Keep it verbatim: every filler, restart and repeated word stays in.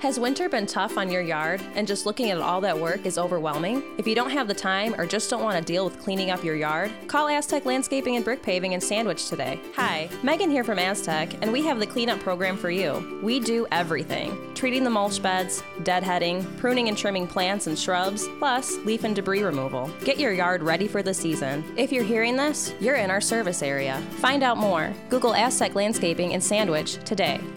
Has winter been tough on your yard and just looking at all that work is overwhelming? If you don't have the time or just don't want to deal with cleaning up your yard, call Aztec Landscaping and Brick Paving in Sandwich today. Hi, Megan here from Aztec, and we have the cleanup program for you. We do everything. Treating the mulch beds, deadheading, pruning and trimming plants and shrubs, plus leaf and debris removal. Get your yard ready for the season. If you're hearing this, you're in our service area. Find out more. Google Aztec Landscaping in Sandwich today.